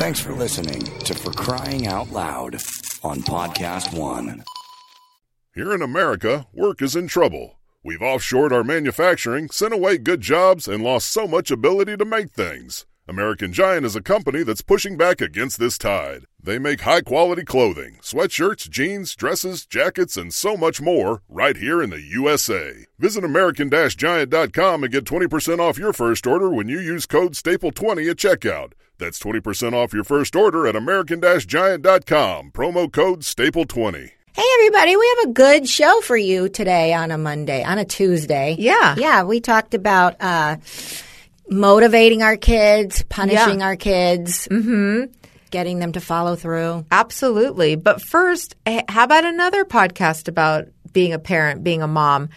Thanks for listening to For Crying Out Loud on Podcast One. Here in America, work is in trouble. We've offshored our manufacturing, sent away good jobs, and lost so much ability to make things. American Giant is a company that's pushing back against this tide. They make high-quality clothing, sweatshirts, jeans, dresses, jackets, and so much more right here in the USA. Visit American-Giant.com and get 20% off your first order when you use code STAPLE20 at checkout. That's 20% off your first order at American-Giant.com. Promo code STAPLE20. Hey, everybody, we have a good show for you today on a Tuesday. Yeah. Yeah, we talked about motivating our kids, punishing our kids, getting them to follow through. Absolutely. But first, how about another podcast about being a parent, being a mom?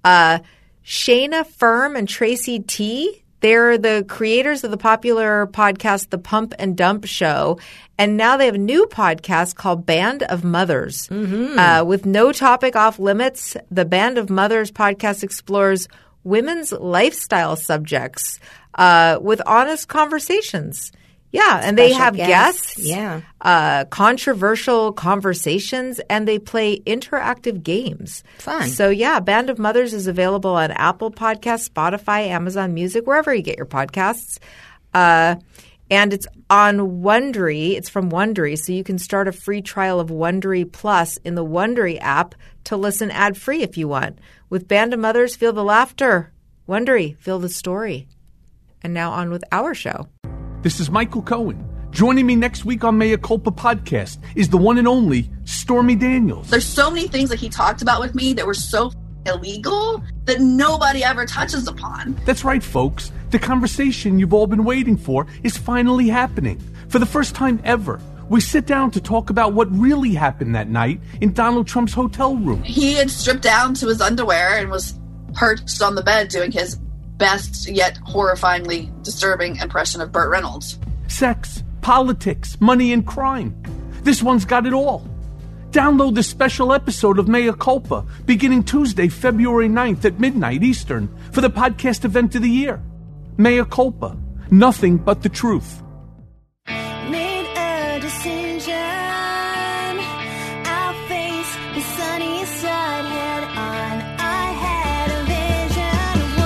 Shayna Firm and Tracy T. They're the creators of the popular podcast, The Pump and Dump Show. And now they have a new podcast called Band of Mothers. With no topic off limits, the Band of Mothers podcast explores women's lifestyle subjects with honest conversations. Yeah, and they have guests, controversial conversations, and they play interactive games. Fun. So, yeah, Band of Mothers is available on Apple Podcasts, Spotify, Amazon Music, wherever you get your podcasts. And it's on Wondery. It's from Wondery, so you can start a free trial of Wondery Plus in the Wondery app to listen ad-free if you want. With Band of Mothers, feel the laughter. Wondery, feel the story. And now on with our show. This is Michael Cohen. Joining me next week on Mea Culpa Podcast is the one and only Stormy Daniels. There's so many things that he talked about with me that were so illegal that nobody ever touches upon. That's right, folks. The conversation you've all been waiting for is finally happening. For the first time ever, we sit down to talk about what really happened that night in Donald Trump's hotel room. He had stripped down to his underwear and was perched on the bed doing his best yet horrifyingly disturbing impression of Burt Reynolds. Sex, politics, money, and crime. This one's got it all. Download this special episode of Mea Culpa beginning Tuesday, February 9th at midnight Eastern for the podcast event of the year. Mea Culpa. Nothing but the truth. Made a decision. I'll face the sunny side head on. I had a vision of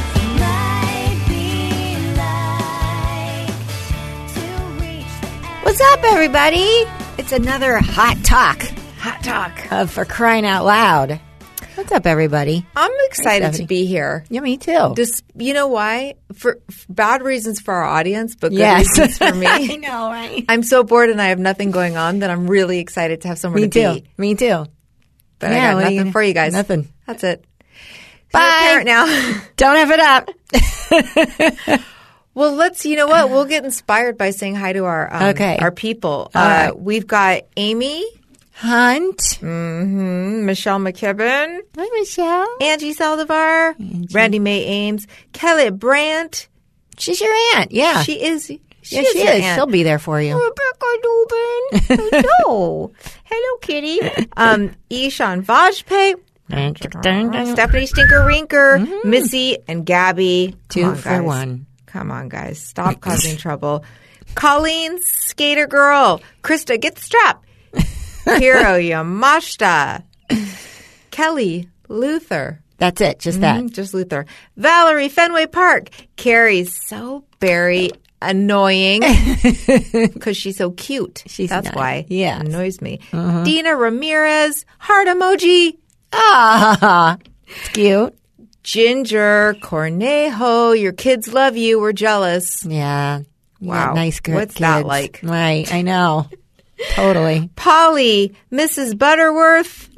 what it might be like to reach the end. What's up, everybody? It's another hot talk of For Crying Out Loud. What's up, everybody? I'm excited to be here. Yeah, me too. You know why? For bad reasons for our audience, but good reasons for me. I know, right? I'm so bored and I have nothing going on that I'm really excited to have somewhere to be. Me too. But I got nothing for you guys. Nothing. That's it. Bye. Parent now. Don't have it up. Well, you know what? We'll get inspired by saying hi to our people. Right. We've got Amy Hunt. Michelle McKibben. Hi, Michelle. Angie Saldivar. Randy Mae Ames. Kelly Brandt. She's your aunt. Yeah. She is. She is. your aunt. She'll be there for you. Rebecca Dubin. Hello. Hello, kitty. Ishan Vajpayee. Stephanie Stinker Rinker. Missy and Gabby. Two for one. Come on, guys. Stop causing trouble. Colleen, Skater Girl. Krista, get the strap. Hiro Yamashita. Kelly Luther. That's it. Just that. Just Luther. Valerie Fenway Park. Carrie's so very annoying because she's so cute. That's why. Yeah. It annoys me. Dina Ramirez. Heart emoji. Ah, it's cute. Ginger Cornejo. Your kids love you. We're jealous. Yeah. Wow. Nice kids. What's that like? Right. I know. Totally. Polly, Mrs. Butterworth,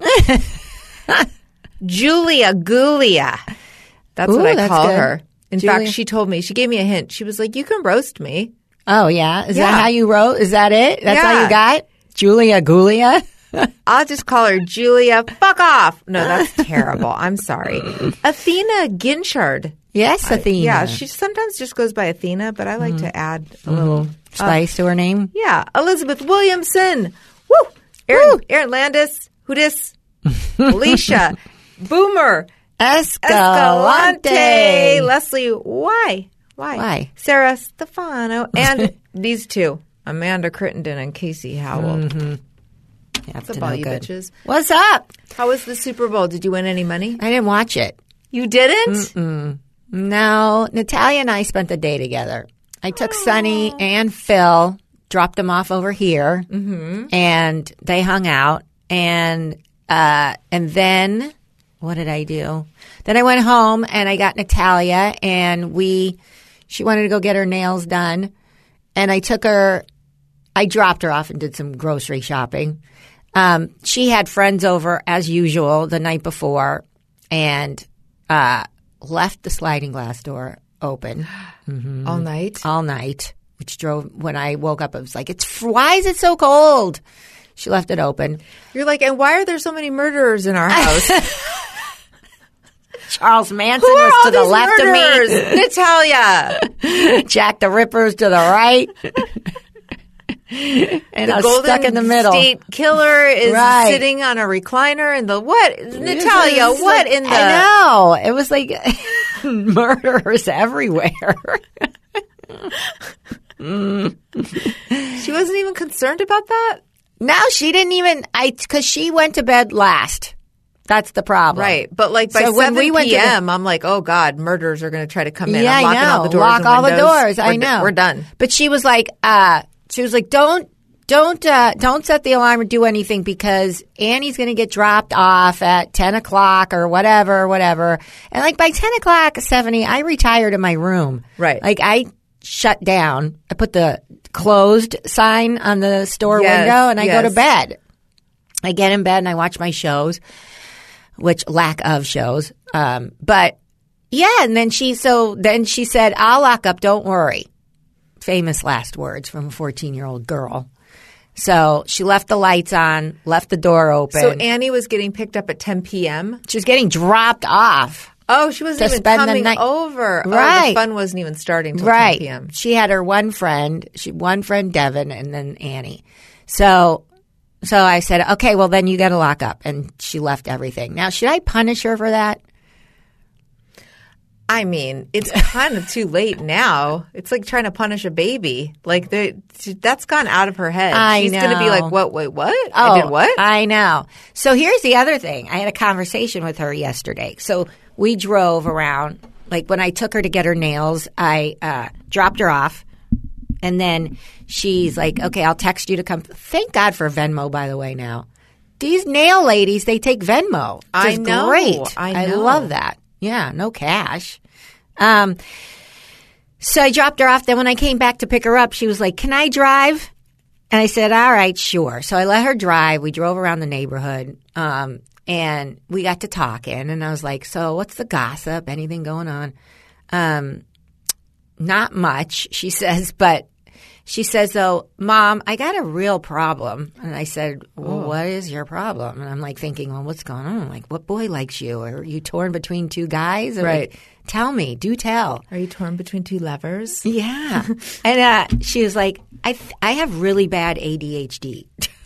Julia Gulia. That's what I call her. In fact, she told me, she gave me a hint. She was like, you can roast me. Oh, yeah? Is that how you wrote? Is that it? That's all you got? Julia Gulia? I'll just call her Julia. Fuck off. No, that's terrible. I'm sorry. Athena Ginchard. Yes, Athena. Yeah, she sometimes just goes by Athena, but I like to add a little spice to her name. Yeah. Elizabeth Williamson. Woo! Aaron Landis. Who dis? Alicia. Boomer. Escalante. Leslie. Why? Sarah Stefano. And these two. Amanda Crittenden and Casey Howell. What's up, all you bitches? What's up? How was the Super Bowl? Did you win any money? I didn't watch it. You didn't? No, Natalia and I spent the day together. I took Sonny and Phil, dropped them off over here, and they hung out. And then what did I do? Then I went home and I got Natalia, and she wanted to go get her nails done, and I dropped her off and did some grocery shopping. She had friends over as usual the night before, and left the sliding glass door open All night? all night, which drove, when I woke up, I was like, why is it so cold? She left it open. You're like, and why are there so many murderers in our house? Charles Manson Who are was all to the these left murderers? of me. Natalia. Jack the Ripper's to the right. And I'm Golden stuck in the middle. State Killer is Right. sitting on a recliner in the what? Natalia, It was what like- in the? I know. It was like murderers everywhere. She wasn't even concerned about that? No, she didn't even. Because she went to bed last. That's the problem. Right. But like by So 7 when we went to the- p.m., I'm like, oh, God, murderers are going to try to come in. Yeah, I'm locking I know. all the doors Lock and all the windows. doors. I know. We're done. But she was like, don't set the alarm or do anything because Annie's going to get dropped off at 10 o'clock or whatever. And like by 10 o'clock, Stephanie, I retired in my room. Right. Like I shut down. I put the closed sign on the store Yes, window and I go to yes. bed. I get in bed and I watch my shows, which lack of shows. But yeah, and then she said, I'll lock up, don't worry. Famous last words from a 14-year-old girl. So she left the lights on, left the door open. So Annie was getting picked up at 10 p.m.? She was getting dropped off. Oh, she wasn't To even spend the coming night- over. Oh, Right. the fun wasn't even starting until Right. 10 p.m. She had her one friend, Devin, and then Annie. So I said, okay, well, then you got to lock up. And she left everything. Now, should I punish her for that? I mean, it's kind of too late now. It's like trying to punish a baby. Like that's gone out of her head. I She's going to be know. like, "What? Wait, what? Oh, I did what?" I know. So here's the other thing. I had a conversation with her yesterday. So we drove around. Like when I took her to get her nails, I dropped her off. And then she's like, okay, I'll text you to come. Thank God for Venmo, by the way, now. These nail ladies, they take Venmo. Which I is know. great. I know. love that. Yeah, no cash. So I dropped her off. Then when I came back to pick her up, she was like, can I drive? And I said, all right, sure. So I let her drive. We drove around the neighborhood. And we got to talking. And I was like, so what's the gossip? Anything going on? Not much, she says, but she says, though, Mom, I got a real problem. And I said, well, what is your problem? And I'm like thinking, well, what's going on? Like, what boy likes you? Are you torn between two guys? Or Right. like, tell me. Do tell. Are you torn between two levers? Yeah. And she was like, I have really bad ADHD.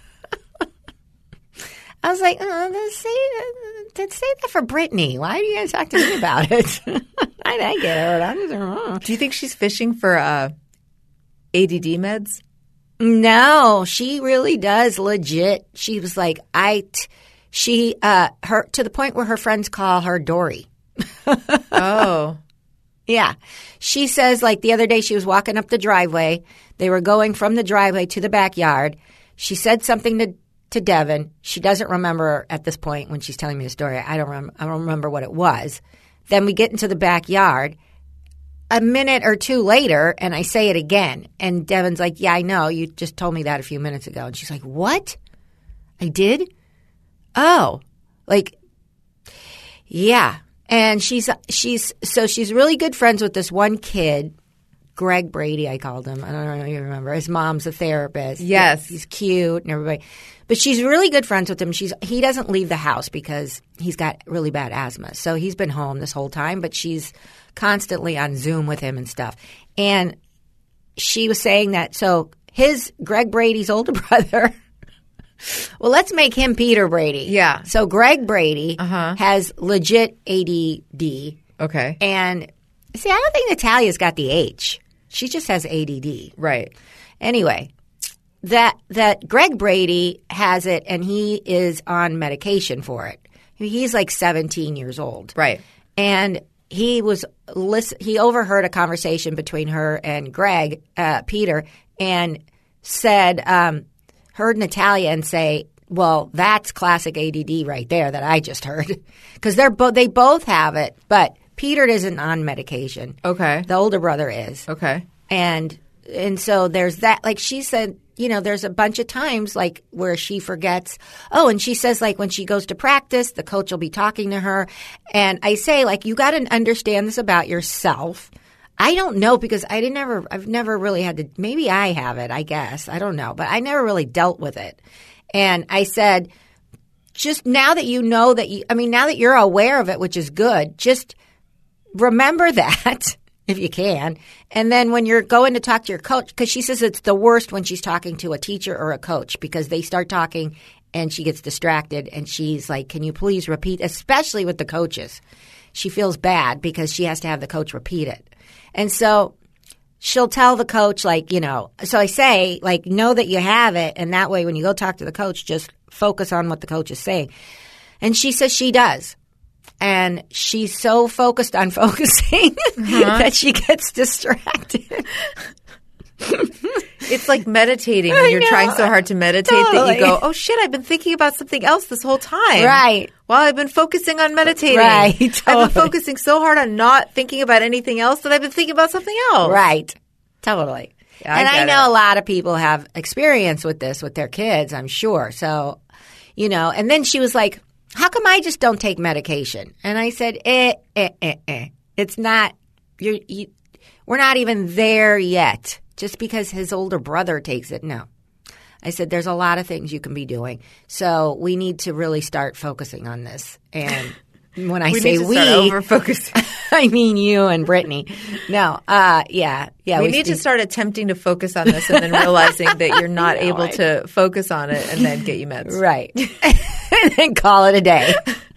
I was like, say that for Brittany. Why do you guys talk to me about it? I get it. I'm just, Do you think she's fishing for ADD meds? No, she really does legit. She was like, her to the point where her friends call her Dory. Oh. Yeah. She says, like, the other day she was walking up the driveway. They were going from the driveway to the backyard. She said something to Devin. She doesn't remember at this point when she's telling me the story. I don't remember what it was. Then we get into the backyard. A minute or two later, and I say it again. And Devin's like, yeah, I know. You just told me that a few minutes ago. And she's like, what? I did? Oh. Like, yeah. And she's really good friends with this one kid, Greg Brady, I called him. I don't know if you remember. His mom's a therapist. Yes. He's cute and everybody. But she's really good friends with him. He doesn't leave the house because he's got really bad asthma. So he's been home this whole time, but she's constantly on Zoom with him and stuff. And she was saying that, so Greg Brady's older brother, well, let's make him Peter Brady. Yeah. So Greg Brady has legit ADD. Okay. And see, I don't think Natalia's got the H. She just has ADD. Right. Anyway, that Greg Brady has it, and he is on medication for it. He's like 17 years old. Right. And he overheard a conversation between her and Greg, Peter, and heard Natalia and say, well, that's classic ADD right there that I just heard. Because they both have it, but Peter isn't on medication. Okay. The older brother is. Okay. And so there's that. Like she said, there's a bunch of times like where she forgets. Oh, and she says like when she goes to practice, the coach will be talking to her. And I say like, you got to understand this about yourself. I don't know because I've never really had to, maybe I have it, I guess. I don't know, but I never really dealt with it. And I said, just now that you know that now that you're aware of it, which is good, just remember that. If you can. And then when you're going to talk to your coach, because she says it's the worst when she's talking to a teacher or a coach because they start talking and she gets distracted and she's like, can you please repeat, especially with the coaches. She feels bad because she has to have the coach repeat it. And so she'll tell the coach like, so I say like, know that you have it. And that way when you go talk to the coach, just focus on what the coach is saying. And she says she does. And she's so focused on focusing that she gets distracted. It's like meditating when you're trying so hard to meditate that you go, oh, shit, I've been thinking about something else this whole time. Right. While I've been focusing on meditating. Right. Totally. I've been focusing so hard on not thinking about anything else that I've been thinking about something else. Right. Totally. Yeah, and I know a lot of people have experience with this with their kids, I'm sure. So, and then she was like, how come I just don't take medication? And I said, It's not, we're not even there yet. Just because his older brother takes it, no. I said, there's a lot of things you can be doing. So we need to really start focusing on this. And when I say we, start over-focusing. I mean you and Brittany. No, yeah. We need to start attempting to focus on this and then realizing that you're not able to focus on it and then get you meds. Right. And then call it a day.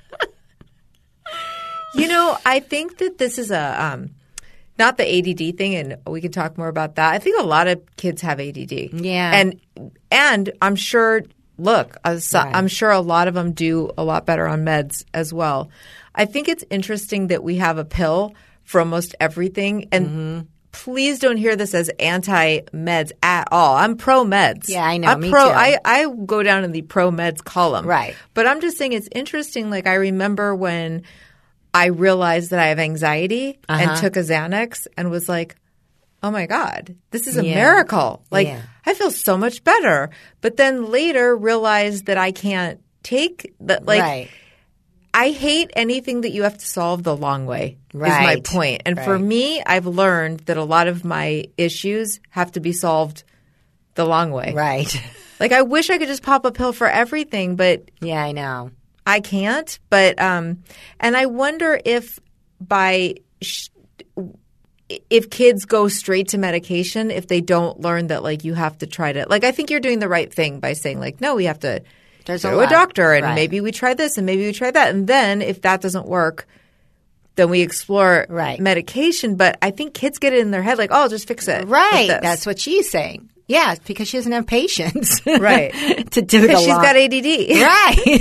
I think that this is not the ADD thing, and we can talk more about that. I think a lot of kids have ADD. Yeah. And I'm sure, I'm sure a lot of them do a lot better on meds as well. I think it's interesting that we have a pill for almost everything. And please don't hear this as anti-meds at all. I'm pro-meds. Yeah, I know. Me too. too. I go down in the pro-meds column. Right. But I'm just saying it's interesting. Like I remember when I realized that I have anxiety and took a Xanax and was like, oh my God, this is a miracle. Like I feel so much better. But then later realized that I can't take that. Like I hate anything that you have to solve the long way is my point. And for me, I've learned that a lot of my issues have to be solved the long way. Right. Like I wish I could just pop a pill for everything, but yeah, I know. I can't, but and I wonder if if kids go straight to medication, if they don't learn that like you have to try to like I think you're doing the right thing by saying like no, we have to go to a doctor and maybe we try this and maybe we try that, and then if that doesn't work, then we explore medication. But I think kids get it in their head like, oh, I'll just fix it. Right, that's what she's saying. Yeah, because she doesn't have patience. Right. To do because she's got ADD. Right.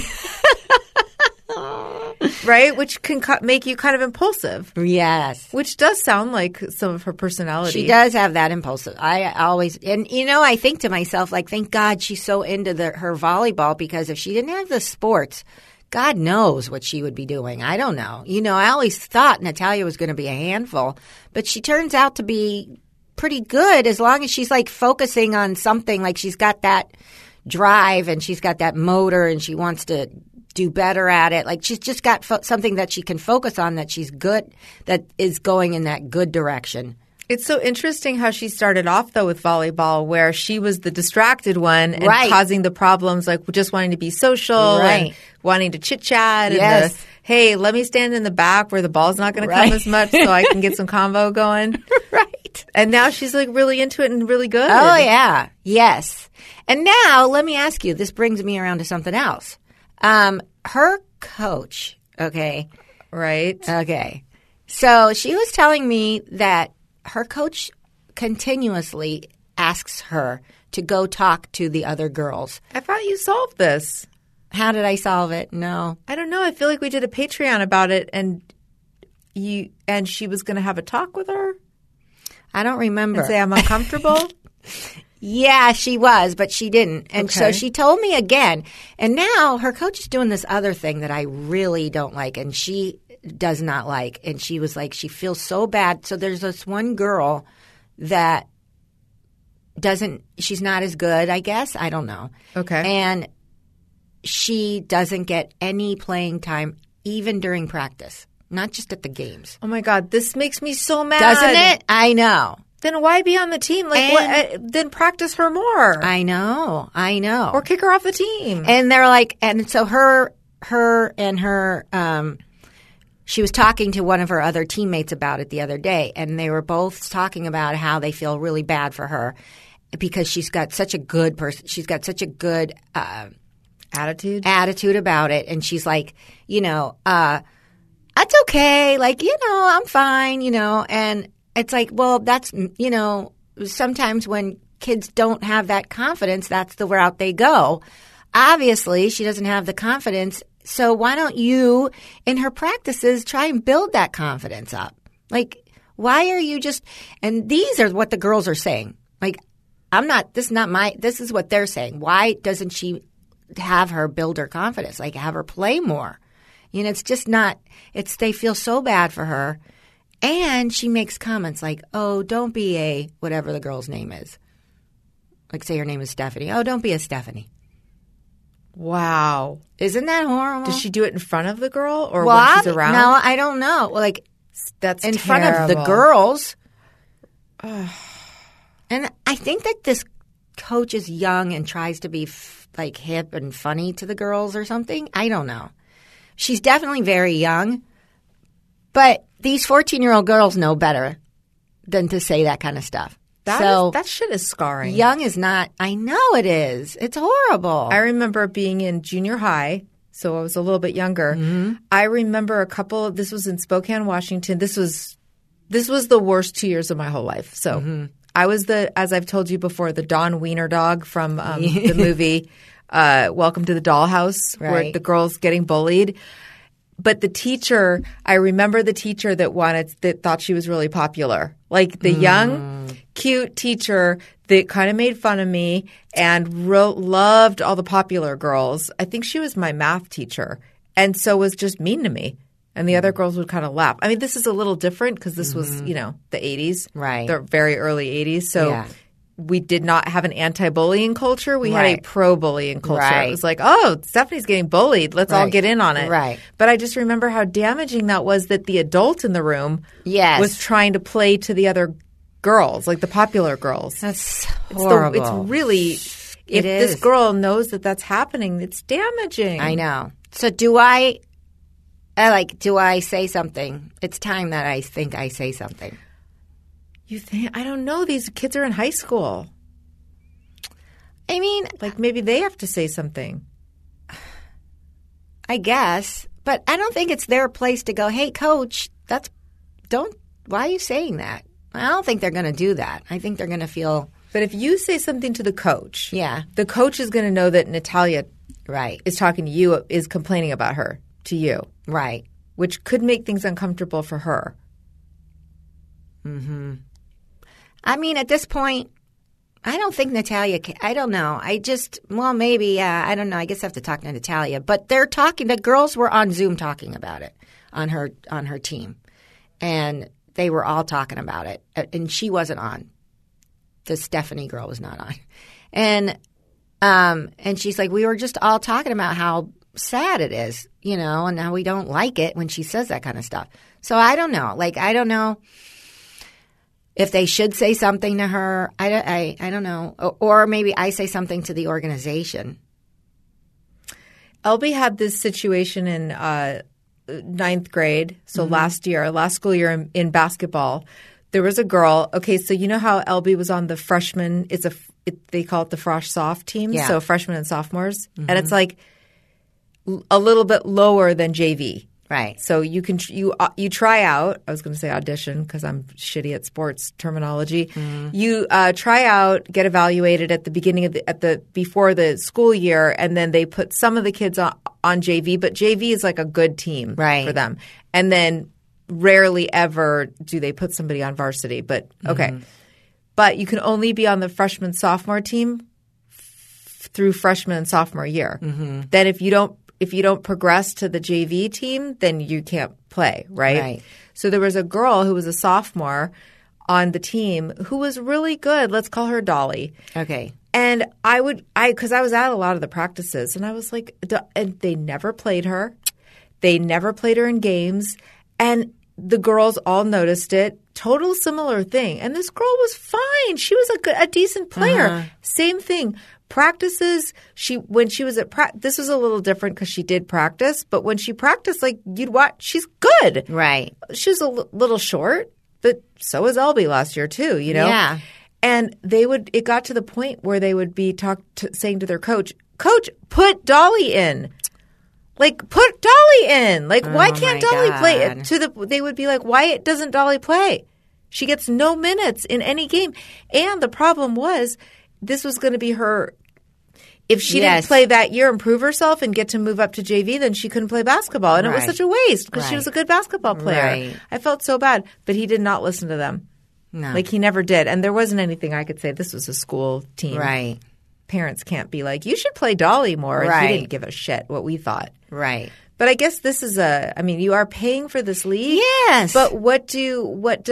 Right? Which can make you kind of impulsive. Yes. Which does sound like some of her personality. She does have that impulsive. I always – and, I think to myself, like, thank God she's so into her volleyball because if she didn't have the sports, God knows what she would be doing. I don't know. I always thought Natalia was going to be a handful, but she turns out to be pretty good as long as she's, like, focusing on something. Like, she's got that drive and she's got that motor and she wants to – do better at it. Like she's just got something that she can focus on that she's good, that is going in that good direction. It's so interesting how she started off though with volleyball where she was the distracted one and causing the problems like just wanting to be social and wanting to chit chat and hey, let me stand in the back where the ball's not going to come as much so I can get some combo going. Right. And now she's like really into it and really good. Oh yeah. Yes. And now let me ask you, this brings me around to something else. Her coach, okay. Right. Okay. So she was telling me that her coach continuously asks her to go talk to the other girls. I thought you solved this. How did I solve it? No. I don't know. I feel like we did a Patreon about it, and she was going to have a talk with her I don't remember. and say I'm uncomfortable. Yeah, she was, but she didn't. And so Okay. she told me again. And now her coach is doing this other thing that I really don't like, and she does not like. And she was like, she feels so bad. So there's this one girl that she's not as good, I guess. I don't know. Okay. And she doesn't get any playing time even during practice, not just at the games. Oh my God, this makes me so mad. Doesn't it? I know. Then why be on the team? Like, what? Then practice her more, I know. or kick her off the team. And they're like, and so her and her, she was talking to one of her other teammates about it the other day, and they were both talking about how they feel really bad for her because she's got such a good person. She's got such a good attitude about it, and she's like, that's okay. Like, I'm fine. And it's like, well, that's sometimes when kids don't have that confidence, that's the route they go. Obviously, she doesn't have the confidence. So why don't you, in her practices, try and build that confidence up? Like, why are you just – and these are what the girls are saying. Like, this is what they're saying. Why doesn't she have her build her confidence? Like, have her play more? It's just not – they feel so bad for her. And she makes comments like, oh, don't be a – whatever the girl's name is. Like, say her name is Stephanie. Oh, don't be a Stephanie. Wow. Isn't that horrible? Does she do it in front of the girl or when she's around? No, I don't know. Well, like, that's in terrible. front of the girls. And I think that this coach is young and tries to be like hip and funny to the girls or something. I don't know. She's definitely very young, but these 14-year-old girls know better than to say that kind of stuff. That shit is scarring. Young is not – I know it is. It's horrible. I remember being in junior high, so I was a little bit younger. Mm-hmm. I remember this was in Spokane, Washington. This was the worst 2 years of my whole life. So I was as I've told you before, the Dawn Wiener dog from the movie Welcome to the Dollhouse, where the girl's getting bullied. But the teacher, I remember the teacher that thought she was really popular. Like the young, cute teacher that kind of made fun of me and loved all the popular girls. I think she was my math teacher, and so was just mean to me. And the other girls would kind of laugh. I mean, this is a little different because this was, the 80s. Right. The very early 80s. So Yeah. we did not have an anti-bullying culture. We had a Right. pro-bullying culture. Right. It was like, oh, Stephanie's getting bullied. Let's all Right. get in on it. Right. But I just remember how damaging that was that the adult in the room Yes. was trying to play to the other girls, like the popular girls. That's horrible. It's really – if is. this girl knows that that's happening, it's damaging. I know. So do I say something? It's time that I think I say something. You think – I don't know. These kids are in high school. I mean, Like maybe they have to say something. I guess, but I don't think it's their place to go, hey, coach, why are you saying that? I don't think they're going to do that. I think they're going to feel But if you say something to the coach, Yeah. the coach is going to know that Natalia right, is talking to you, is complaining about her to you, right. which could make things uncomfortable for her. I mean, at this point, I don't think Natalia I don't know. Maybe, I don't know. I guess I have to talk to Natalia. But the girls were on Zoom talking about it on her team. And they were all talking about it. And she wasn't on. The Stephanie girl was not on. And she's like, we were just all talking about how sad it is, and how we don't like it when she says that kind of stuff. So I don't know. Like, I don't know if they should say something to her. I don't know. Or maybe I say something to the organization. Elby had this situation in ninth grade, so last school year in basketball. There was a girl. Okay, so you know how Elby was on the freshman? They call it the Frosh Soft team, so freshmen and sophomores, and it's like a little bit lower than JV. Right. So you can you try out. I was going to say audition because I'm shitty at sports terminology. You try out, get evaluated at the beginning of before the school year, and then they put some of the kids on JV. But JV is like a good team for them, and then rarely ever do they put somebody on varsity. But okay, but you can only be on the freshman sophomore team through freshman and sophomore year. Then if you don't progress to the JV team, then you can't play, right? So there was a girl who was a sophomore on the team who was really good. Let's call her Dolly. Okay. And because I was at a lot of the practices, and I was like, and they never played her. They never played her in games. And the girls all noticed it. Total similar thing. And this girl was fine. She was a decent player. Same thing. Practices, when she was at this was a little different because she did practice, but when she practiced, like you'd watch, she's good. Right. She was a little short, but so was Elby last year too, you know? Yeah. And it got to the point where they would be saying to their coach, put Dolly in. Like, put Dolly in. Like, why can't Dolly play? They would be like, why doesn't Dolly play? She gets no minutes in any game. And the problem was, this was going to be her – if she didn't play that year and prove herself and get to move up to JV, then she couldn't play basketball. And it was such a waste because she was a good basketball player. Right. I felt so bad. But he did not listen to them. No. Like, he never did. And there wasn't anything I could say. This was a school team. Right. Parents can't be like, you should play Dolly more. And Right. he didn't give a shit what we thought. Right. But I guess this is you are paying for this league. Yes. But what do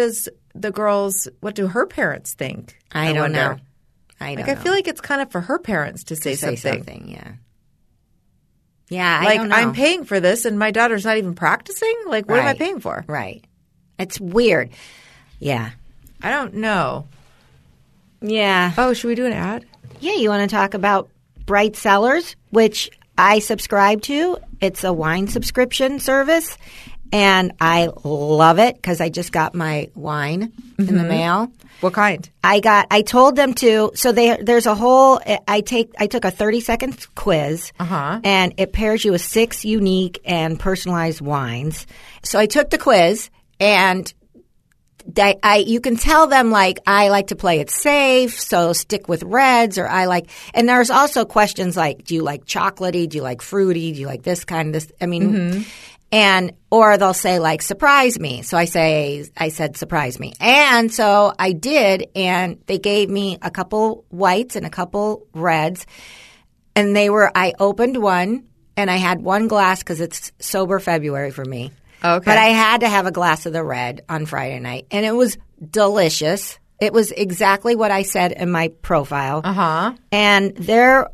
her parents think? I don't wonder. know. I feel like it's kind of for her parents to say something. Yeah. Yeah, I like, don't know. I'm paying for this and my daughter's not even practicing? Like, what am I paying for? Right. It's weird. Yeah. I don't know. Yeah. Oh, should we do an ad? Yeah, you want to talk about Bright Cellars, which I subscribe to. It's a wine subscription service, and I love it because I just got my wine in the mail. What kind? I told them to. So there's a whole. I took a 30-second quiz, and it pairs you with 6 unique and personalized wines. So I took the quiz, and you can tell them like I like to play it safe, so stick with reds, or and there's also questions like, do you like chocolatey? Do you like fruity? Do you like this kind of this? I mean. Or they'll say like, surprise me. So I said, surprise me. And so I did, and they gave me a couple whites and a couple reds. And I opened one, and I had one glass because it's sober February for me. Okay. But I had to have a glass of the red on Friday night, and it was delicious. It was exactly what I said in my profile. And they're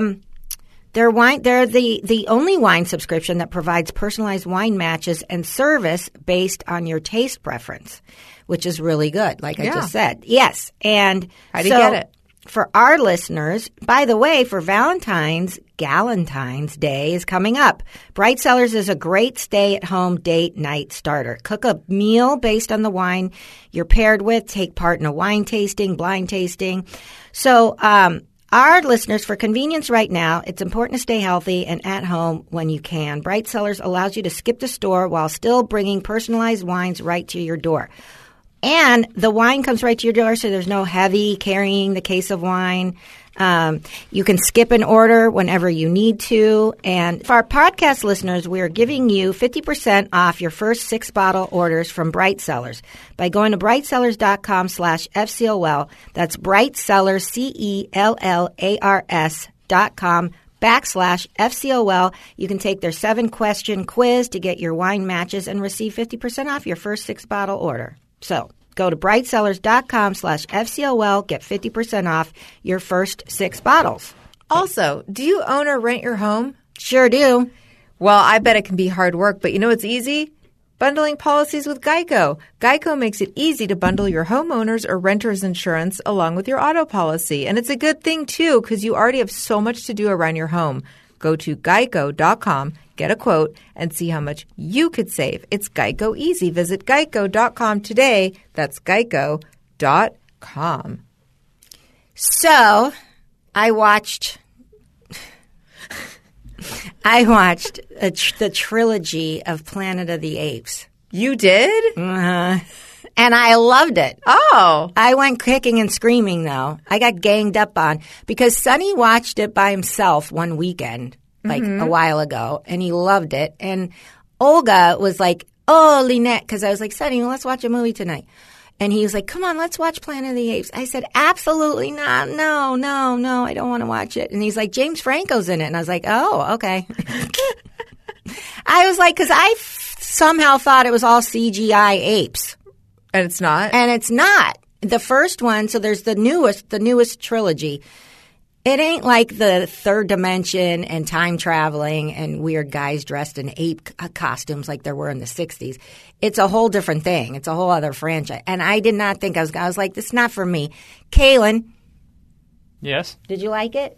the only wine subscription that provides personalized wine matches and service based on your taste preference, which is really good, like I just said. Yes. And how do you get it? For our listeners, by the way, for Galentine's Day is coming up. Bright Cellars is a great stay-at-home date night starter. Cook a meal based on the wine you're paired with. Take part in a wine tasting, blind tasting. So, our listeners, for convenience right now, it's important to stay healthy and at home when you can. Bright Cellars allows you to skip the store while still bringing personalized wines right to your door. And the wine comes right to your door, so there's no heavy carrying the case of wine. You can skip an order whenever you need to. And for our podcast listeners, we are giving you 50% off your first 6-bottle orders from Bright Cellars by going to brightcellars.com/FCOL. That's brightcellars, CELLARS.com/FCOL. You can take their 7-question quiz to get your wine matches and receive 50% off your first 6-bottle order. So go to brightcellars.com/FCOL. Get 50% off your first 6 bottles. Also, do you own or rent your home? Sure do. Well, I bet it can be hard work, but you know what's easy? Bundling policies with Geico. Geico makes it easy to bundle your homeowners or renters insurance along with your auto policy. And it's a good thing, too, because you already have so much to do around your home. Go to geico.com, get a quote, and see how much you could save. It's Geico easy. Visit geico.com today. That's geico.com. So I watched I watched the trilogy of Planet of the Apes. You did? And I loved it. Oh. I went kicking and screaming, though. I got ganged up on because Sonny watched it by himself one weekend, like a while ago, and he loved it. And Olga was like, oh, Lynette, because I was like, Sonny, let's watch a movie tonight. And he was like, come on, let's watch Planet of the Apes. I said, absolutely not. No, I don't want to watch it. And he's like, James Franco's in it. And I was like, oh, okay. I was like, because I somehow thought it was all CGI apes. And it's not? And it's not. The first one, so there's the newest trilogy. It ain't like the third dimension and time traveling and weird guys dressed in ape costumes like there were in the 60s. It's a whole different thing. It's a whole other franchise. And I did not think I was like, this is not for me. Kaylin. Yes? Did you like it?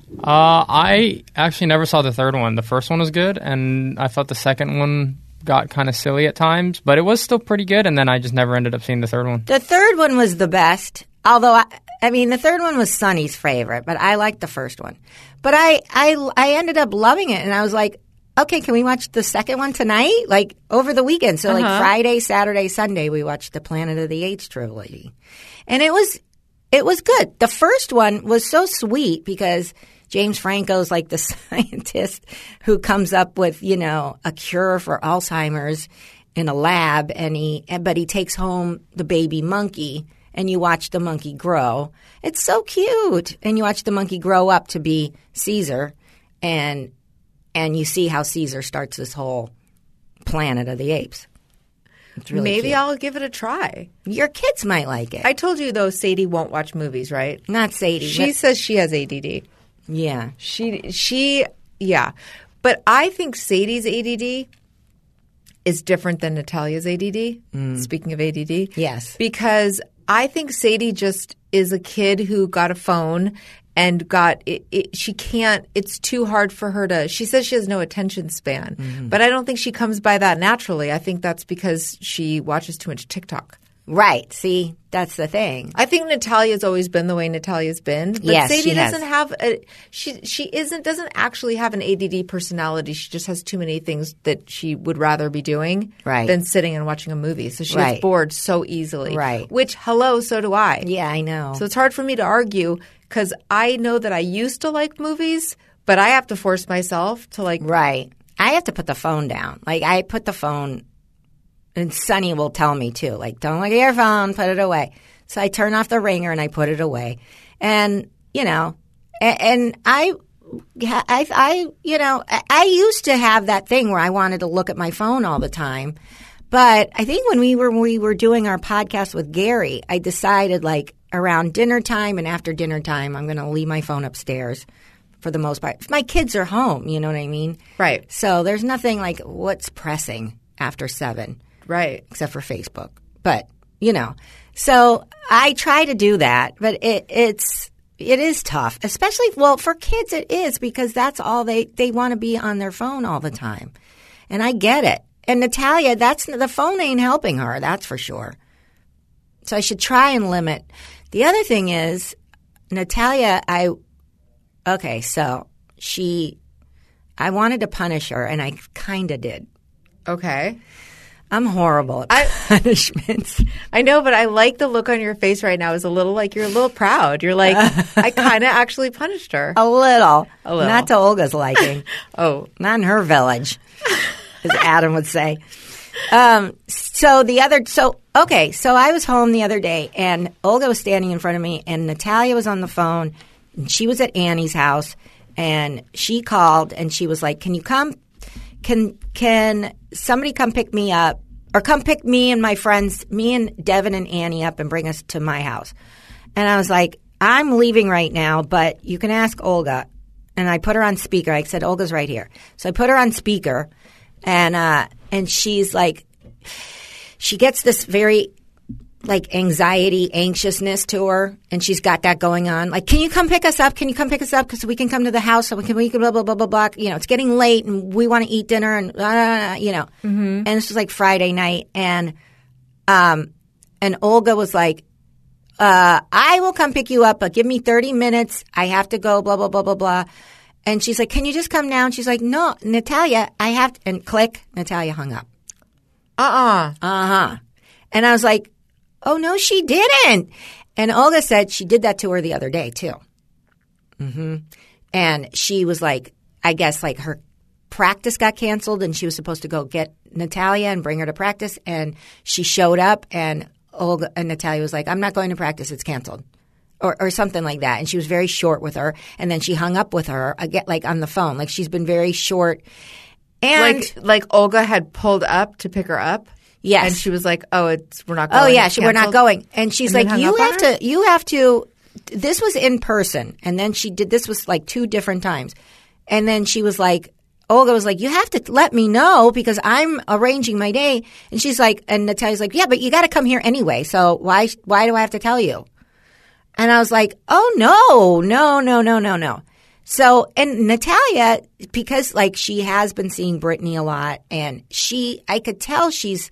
I actually never saw the third one. The first one was good, and I thought the second one got kind of silly at times, but it was still pretty good, and then I just never ended up seeing the third one. The third one was the best, although I mean, the third one was Sonny's favorite, but I liked the first one. But I ended up loving it, and I was like, okay, can we watch the second one tonight? Like, over the weekend. So, like, Friday, Saturday, Sunday, we watched the Planet of the Apes trilogy. And it was good. The first one was so sweet because James Franco's like the scientist who comes up with, a cure for Alzheimer's in a lab, but he takes home the baby monkey. And you watch the monkey grow. It's so cute. And you watch the monkey grow up to be Caesar. And you see how Caesar starts this whole Planet of the Apes. It's really Maybe cute. I'll give it a try. Your kids might like it. I told you, though, Sadie won't watch movies, right? Not Sadie. She says she has ADD. Yeah. Yeah. But I think Sadie's ADD is different than Natalia's ADD. Speaking of ADD. Yes. Because I think Sadie just is a kid who got a phone and got it. She can't. It's too hard for her to. She says she has no attention span, but I don't think she comes by that naturally. I think that's because she watches too much TikTok. Right. See, that's the thing. I think Natalia's always been the way Natalia's been. But Yes, Sadie she has. doesn't have doesn't actually have an ADD personality. She just has too many things that she would rather be doing than sitting and watching a movie. So she gets bored so easily. Right. Which, hello, so do I. Yeah, I know. So it's hard for me to argue because I know that I used to like movies, but I have to force myself to like. Right. I have to put the phone down. Like, I put the phone. And Sonny will tell me, too, like, don't look at your phone, put it away. So I turn off the ringer and I put it away. And, and I used to have that thing where I wanted to look at my phone all the time. But I think when we were doing our podcast with Gary, I decided, like, around dinner time and after dinner time, I'm going to leave my phone upstairs for the most part. My kids are home, you know what I mean? Right. So there's nothing like what's pressing after 7. Right. Except for Facebook. But, so I try to do that, but it is tough, especially, for kids it is because that's all they want to be on their phone all the time. And I get it. And Natalia, the phone ain't helping her, that's for sure. So I should try and limit. The other thing is, Natalia, I wanted to punish her and I kind of did. Okay. I'm horrible at punishments. I know, but I like the look on your face right now. It's a little like you're a little proud. You're like, I kind of actually punished her. A little. Not to Olga's liking. Oh. Not in her village, as Adam would say. So I was home the other day, and Olga was standing in front of me, and Natalia was on the phone, and she was at Annie's house, and she called, and she was like, can you come? Can somebody come pick me up or come pick me and my friends, me and Devin and Annie up and bring us to my house? And I was like, I'm leaving right now, but you can ask Olga. And I put her on speaker. I said, Olga's right here. So I put her on speaker and she's like, she gets this very like anxiety, anxiousness to her, and she's got that going on. Like, can you come pick us up? Can you come pick us up because we can come to the house so we can blah, blah, blah, blah, blah. It's getting late and we want to eat dinner and, And this was like Friday night. And Olga was like, I will come pick you up, but give me 30 minutes. I have to go, blah, blah, blah, blah, blah. And she's like, can you just come down? She's like, no, Natalia, I have to. And click, Natalia hung up. Uh-huh. And I was like, oh, no, she didn't. And Olga said she did that to her the other day, too. And she was like, I guess like her practice got canceled and she was supposed to go get Natalia and bring her to practice. And she showed up and Olga and Natalia was like, I'm not going to practice. It's canceled. Or something like that. And she was very short with her. And then she hung up with her again, like on the phone. Like she's been very short. And like Olga had pulled up to pick her up. Yes. And she was like, we're not going. Oh, yeah, we're not going. And she's And like, then hung up on her? you have to, this was in person. And then this was like 2 different times. And then she was like, Olga was like, you have to let me know because I'm arranging my day. And she's like, and Natalia's like, yeah, but you got to come here anyway. So why do I have to tell you? And I was like, oh, no. So, and Natalia, because like she has been seeing Brittany a lot and I could tell she's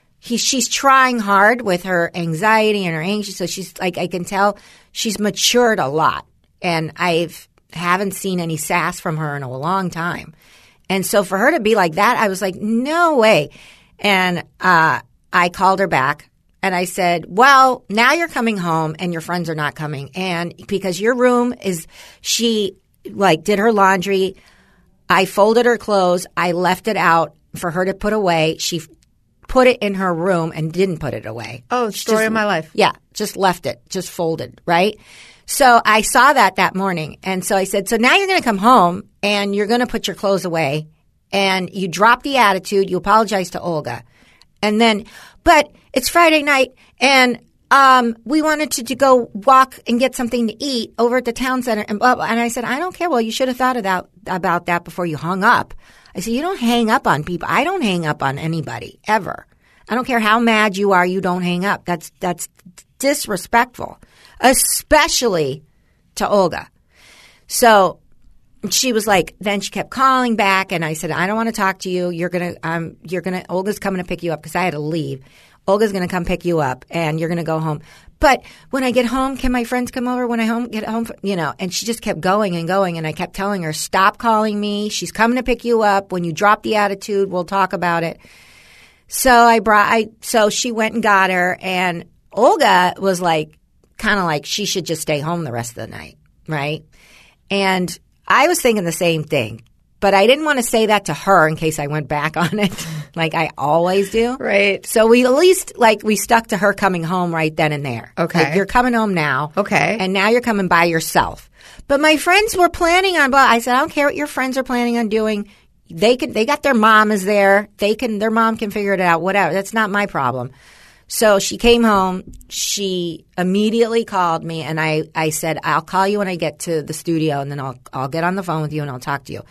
trying hard with her anxiety and her anxiety. So she's like, I can tell she's matured a lot and haven't seen any sass from her in a long time. And so for her to be like that, I was like, no way. And I called her back. And I said, well, now you're coming home and your friends are not coming. And because your room she like did her laundry. I folded her clothes. I left it out for her to put away. She put it in her room and didn't put it away. Oh, story of my life. Yeah, just left it, just folded, right? So I saw that morning. And so I said, so now you're going to come home and you're going to put your clothes away. And you drop the attitude. You apologize to Olga. And then, but it's Friday night and we wanted to go walk and get something to eat over at the town center. And I said, I don't care. Well, you should have thought about that before you hung up. I said, you don't hang up on people. I don't hang up on anybody, ever. I don't care how mad you are, you don't hang up. That's disrespectful, especially to Olga. So she was like, then she kept calling back and I said, I don't want to talk to you. Olga's coming to pick you up because I had to leave. Olga's going to come pick you up and you're going to go home. But when I get home, can my friends come over when I get home? And she just kept going and going. And I kept telling her, stop calling me. She's coming to pick you up. When you drop the attitude, we'll talk about it. So so she went and got her and Olga was like, kind of like she should just stay home the rest of the night. Right. And I was thinking the same thing, but I didn't want to say that to her in case I went back on it like I always do. Right. So we at least we stuck to her coming home right then and there. Okay. Like, you're coming home now. Okay. And now you're coming by yourself. But my friends were planning on, I said, I don't care what your friends are planning on doing. They got their mom is there. Their mom can figure it out, whatever. That's not my problem. So she came home. She immediately called me, and I said, I'll call you when I get to the studio, and then I'll get on the phone with you, and I'll talk to you.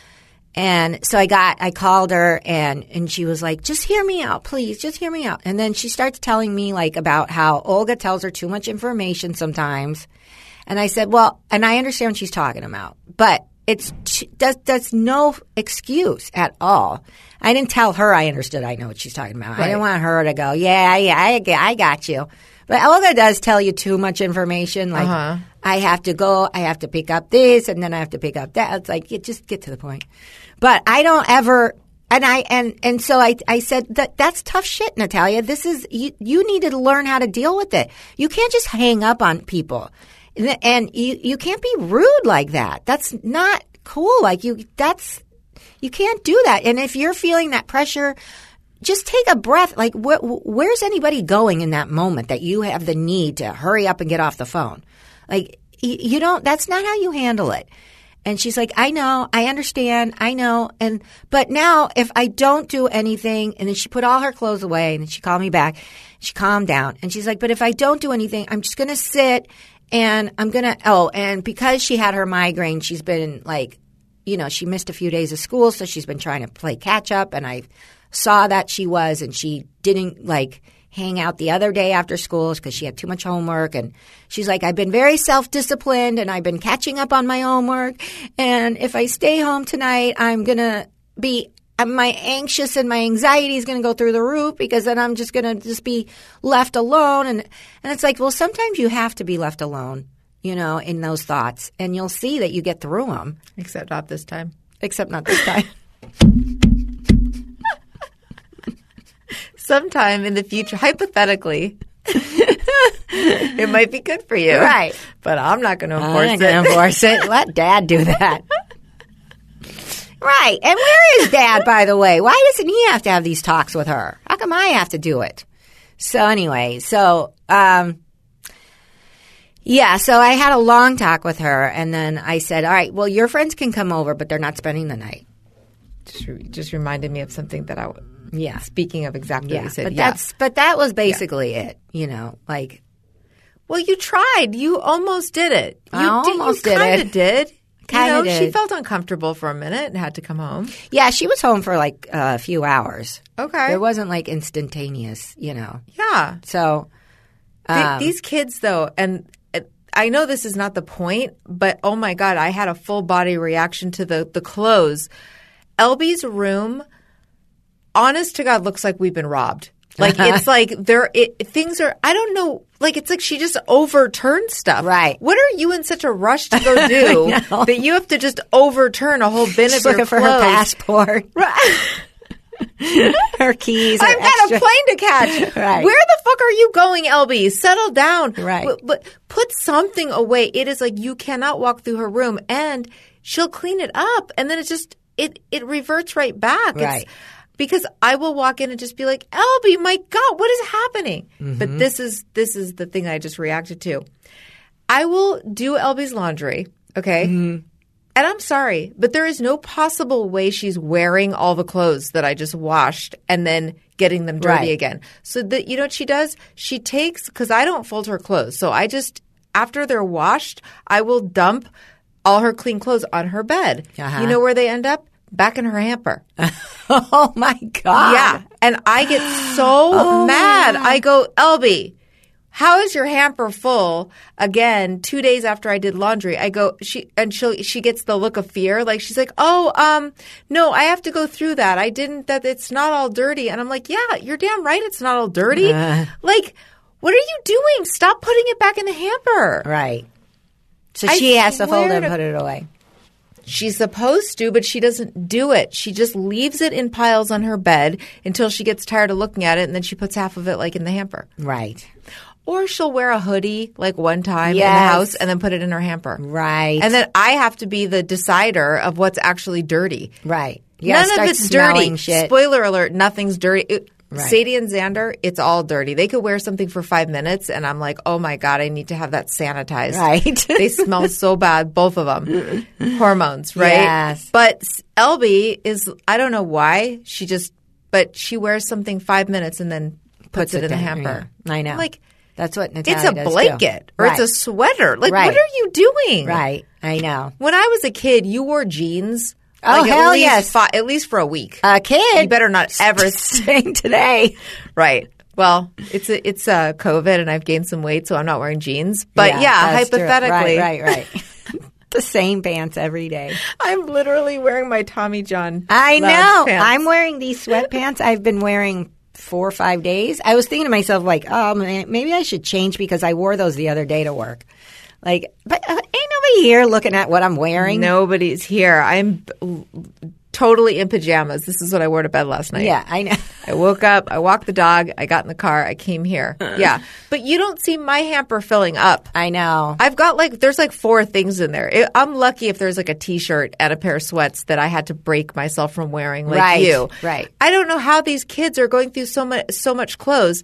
And so I called her, and she was like, just hear me out, please. Just hear me out. And then she starts telling me, like, about how Olga tells her too much information sometimes. And I said, well, and I understand what she's talking about, but that's no excuse at all. I didn't tell her I understood. I know what she's talking about. Right. I didn't want her to go, I got you. But Olga does tell you too much information. Like, I have to go, I have to pick up this, and then I have to pick up that. It's like, just get to the point. But I don't ever, and so I said that's tough shit, Natalia. This is, you need to learn how to deal with it. You can't just hang up on people. And you can't be rude like that. That's not cool. Like you can't do that. And if you're feeling that pressure, just take a breath. Like where's anybody going in that moment that you have the need to hurry up and get off the phone? Like you don't. That's not how you handle it. And she's like, I know, I understand, I know. But now if I don't do anything, and then she put all her clothes away, and then she called me back. She calmed down, and she's like, but if I don't do anything, I'm just going to sit. And I'm going to – and because she had her migraine, she's been like – she missed a few days of school, so she's been trying to play catch-up. And I saw that she was, and she didn't hang out the other day after school because she had too much homework. And she's like, I've been very self-disciplined, and I've been catching up on my homework. And if I stay home tonight, I'm going to be – my anxious and my anxiety is going to go through the roof because then I'm just going to be left alone. And it's like, well, sometimes you have to be left alone. in those thoughts, and you'll see that you get through them. Except not this time. Except not this time. Sometime in the future, hypothetically, it might be good for you. Right. But I'm not going to I'm enforce not going to enforce it. Let Dad do that. Right. And where is Dad, by the way? Why doesn't he have to have these talks with her? How come I have to do it? So anyway, so I had a long talk with her, and then I said, all right, well, your friends can come over, but they're not spending the night. Just reminded me of something that Yeah. Speaking of exactly what you said. But that was basically it, like. Well, you tried. You almost did it. I almost did it. You kind of it. did. Kinda did. She felt uncomfortable for a minute and had to come home. Yeah, she was home for like a few hours. Okay. It wasn't like instantaneous, Yeah. So. These kids, though, and I know this is not the point, but oh my God, I had a full body reaction to the clothes. Elby's room, honest to God, looks like we've been robbed. Like it's like things are, I don't know, like it's like she just overturned stuff. Right. What are you in such a rush to go do that you have to just overturn a whole bin of your looking clothes? for her passport. Right. Her keys. I've got a plane to catch. Right. Where the fuck are you going, LB? Settle down. Right. But put something away. It is like you cannot walk through her room, and she'll clean it up, and then it just it reverts right back. Right. Because I will walk in and just be like, LB, my God, what is happening? Mm-hmm. But this is the thing I just reacted to. I will do LB's laundry, okay? Mm-hmm. And I'm sorry, but there is no possible way she's wearing all the clothes that I just washed and then getting them dirty again. So you know what she does? She takes – because I don't fold her clothes. So I just – after they're washed, I will dump all her clean clothes on her bed. Uh-huh. You know where they end up? Back in her hamper. Oh, my God. Yeah. And I get so mad. I go, LB, how is your hamper full? Again, 2 days after I did laundry, I go, she gets the look of fear. Like she's like, no, I have to go through that. That it's not all dirty. And I'm like, yeah, you're damn right. It's not all dirty. Like, what are you doing? Stop putting it back in the hamper. Right. So she has to fold it and put it away. She's supposed to, but she doesn't do it. She just leaves it in piles on her bed until she gets tired of looking at it, and then she puts half of it like in the hamper. Right. Or she'll wear a hoodie like one time in the house and then put it in her hamper. Right. And then I have to be the decider of what's actually dirty. Right. None of it's dirty. Shit. Spoiler alert, nothing's dirty. Right. Sadie and Xander, it's all dirty. They could wear something for 5 minutes, and I'm like, oh, my God, I need to have that sanitized. Right. They smell so bad, both of them. Hormones, right? Yes. But Elby is, I don't know why, but she wears something 5 minutes and then puts it in the hamper. Yeah. I know. I'm like, that's what Natalia it's a does blanket too. or it's a sweater. Like, what are you doing? Right. I know. When I was a kid, you wore jeans. Oh, like hell yes. At least for a week. A kid. You better not ever saying today. Right. Well, it's COVID and I've gained some weight, so I'm not wearing jeans. But hypothetically. Right. The same pants every day. I'm literally wearing my Tommy John. I know. Pants. I'm wearing these sweatpants I've been wearing 4 or 5 days. I was thinking to myself, like, oh, man, maybe I should change because I wore those the other day to work. Like, but ain't nobody here looking at what I'm wearing. Nobody's here. I'm totally in pajamas. This is what I wore to bed last night. Yeah, I know. I woke up, I walked the dog, I got in the car, I came here. Yeah. But you don't see my hamper filling up. I know. I've got there's 4 things in there. I'm lucky if there's a t-shirt and a pair of sweats that I had to break myself from wearing you. Right. I don't know how these kids are going through so much clothes.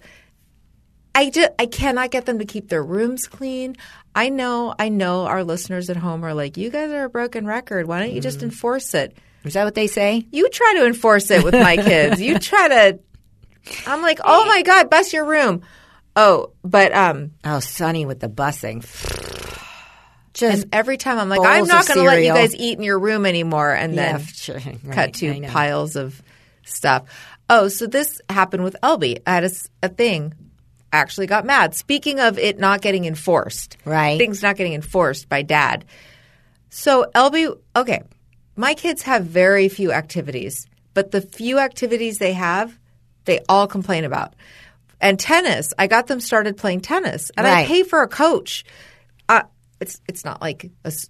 I cannot get them to keep their rooms clean. I know our listeners at home are like, you guys are a broken record. Why don't you just enforce it? Is that what they say? You try to enforce it with my kids. You try to – I'm like, oh, my God, bus your room. Oh, but oh, Sonny with the busing. Just every time I'm like, I'm not going to let you guys eat in your room anymore, and then cut to piles of stuff. Oh, so this happened with Elby. I had a thing. I actually got mad. Speaking of it not getting enforced. Right. Things not getting enforced by Dad. So Elby – okay. My kids have very few activities, but the few activities they have, they all complain about. And tennis, I got them started playing tennis, and I pay for a coach. it's not like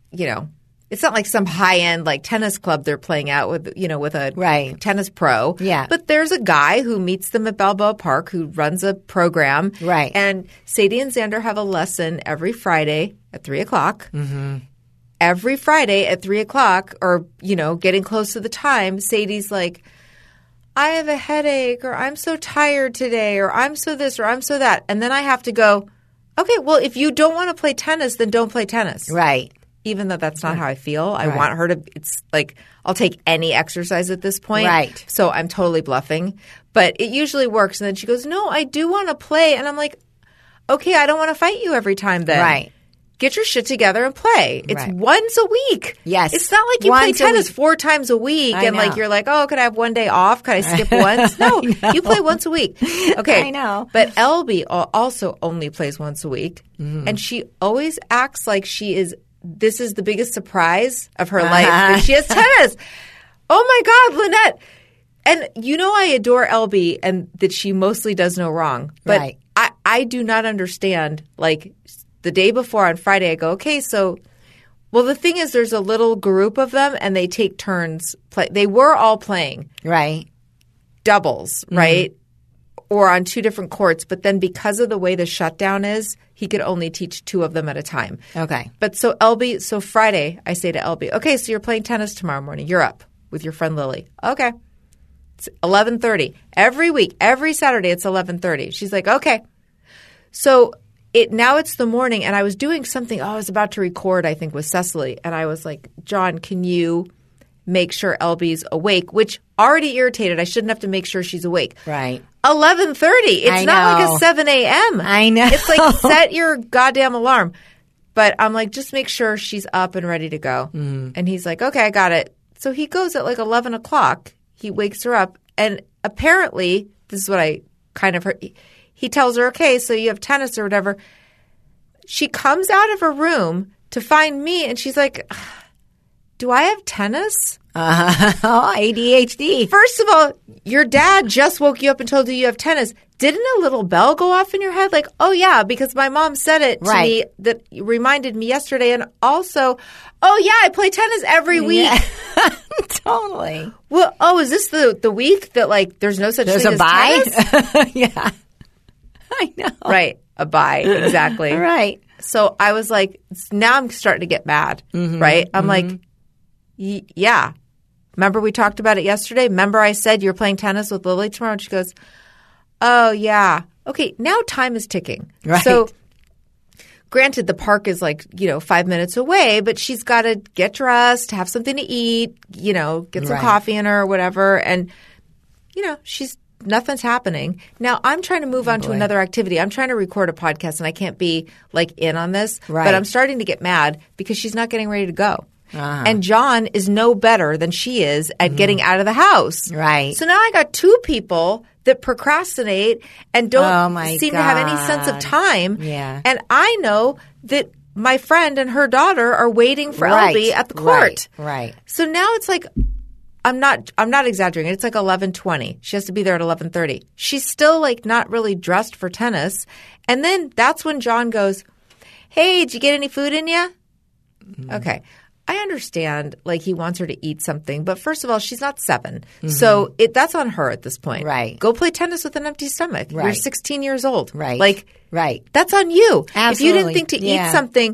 it's not like some high end like tennis club they're playing out with with a tennis pro. Yeah. But there's a guy who meets them at Balboa Park who runs a program. Right. And Sadie and Xander have a lesson every Friday at 3:00. Mm-hmm. Every Friday at 3:00, or getting close to the time, Sadie's like, I have a headache, or I'm so tired today, or I'm so this, or I'm so that. And then I have to go, okay, well, if you don't want to play tennis, then don't play tennis. Right. Even though that's not how I feel. I want her to – it's like I'll take any exercise at this point. Right. So I'm totally bluffing. But it usually works. And then she goes, no, I do want to play. And I'm like, okay, I don't want to fight you every time then. Right. Get your shit together and play. It's once a week. Yes. It's not like you play tennis 4 times a week and like you're like, oh, could I have one day off? Could I skip once? No, you play once a week. Okay. I know. But Elby also only plays once a week. Mm-hmm. And she always acts like this is the biggest surprise of her life that she has tennis. Oh my God, Lynette. And I adore Elby and that she mostly does no wrong. But I do not understand, like, the day before on Friday, I go, okay, so, well, the thing is there's a little group of them and they take turns play. They were all playing. Right. Doubles, right? Or on 2 different courts. But then because of the way the shutdown is, he could only teach 2 of them at a time. Okay. But so Friday, I say to Elby, okay, so you're playing tennis tomorrow morning. You're up with your friend Lily. Okay. It's 11:30. Every week, every Saturday, it's 11:30. She's like, okay. So now it's the morning, and I was doing something. I was about to record, I think, with Cecily. And I was like, John, can you make sure Elby's awake? Which already irritated. I shouldn't have to make sure she's awake. Right. 11:30. It's not like a 7 a.m. I know. It's like set your goddamn alarm. But I'm like, just make sure she's up and ready to go. Mm. And he's like, okay, I got it. So he goes at like 11 o'clock. He wakes her up. And apparently, this is what I kind of heard. He tells her, okay, so you have tennis or whatever. She comes out of her room to find me, and she's like, do I have tennis? ADHD. First of all, your dad just woke you up and told you have tennis. Didn't a little bell go off in your head? Like, oh, yeah, because my mom said it to me that reminded me yesterday. And also, oh, yeah, I play tennis every week. Yeah. Totally. Well, is this the week that, like, there's no such thing as tennis? Yeah. I know. Right. A bye. Exactly. Right. So I was like, now I'm starting to get mad. Mm-hmm. Right? I'm like, yeah. Remember we talked about it yesterday? Remember I said you're playing tennis with Lily tomorrow? And she goes, oh, yeah. Okay, now time is ticking. Right. So granted, the park is like, 5 minutes away, but she's got to get dressed, have something to eat, get some coffee in her or whatever. And, nothing's happening. Now, I'm trying to move on to another activity. I'm trying to record a podcast, and I can't be like in on this. Right. But I'm starting to get mad because she's not getting ready to go. Uh-huh. And John is no better than she is at getting out of the house. Right. So now I got 2 people that procrastinate and don't seem to have any sense of time. Yeah. And I know that my friend and her daughter are waiting for Elby at the court. Right. So now it's like I'm not exaggerating. It's like 11:20. She has to be there at 11:30. She's still like not really dressed for tennis. And then that's when John goes, "Hey, did you get any food in you?" Mm-hmm. Okay. I understand, like, he wants her to eat something. But first of all, she's not 7. Mm-hmm. So that's on her at this point. Right. Go play tennis with an empty stomach. Right. You're 16 years old. Right. Like, that's on you. Absolutely. If you didn't think to eat something,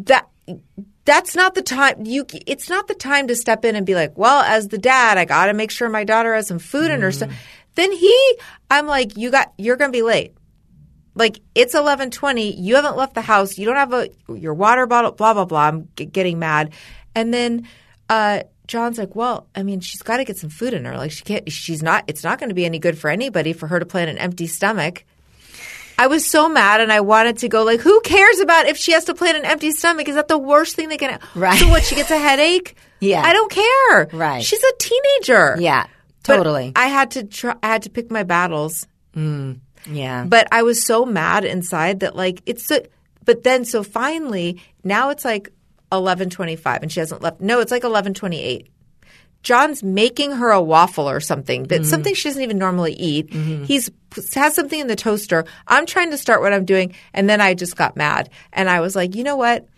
that's not the time. It's not the time to step in and be like, well, as the dad, I got to make sure my daughter has some food in her stomach. Then I'm like, you're going to be late. Like, it's 11:20. You haven't left the house. You don't have your water bottle, blah, blah, blah. I'm getting mad. And then John's like, well, I mean, she's got to get some food in her. Like, it's not going to be any good for anybody for her to play on an empty stomach. I was so mad, and I wanted to go like, who cares about if she has to play on an empty stomach? Is that the worst thing they can – Right. So what, she gets a headache? Yeah. I don't care. Right. She's a teenager. Yeah, totally. But I had to pick my battles. Yeah. But I was so mad inside that, like, but then so finally, now it's like 11:25 and she hasn't left. No, it's like 11:28. John's making her a waffle or something, something she doesn't even normally eat. Mm-hmm. He has something in the toaster. I'm trying to start what I'm doing, and then I just got mad. And I was like, you know what?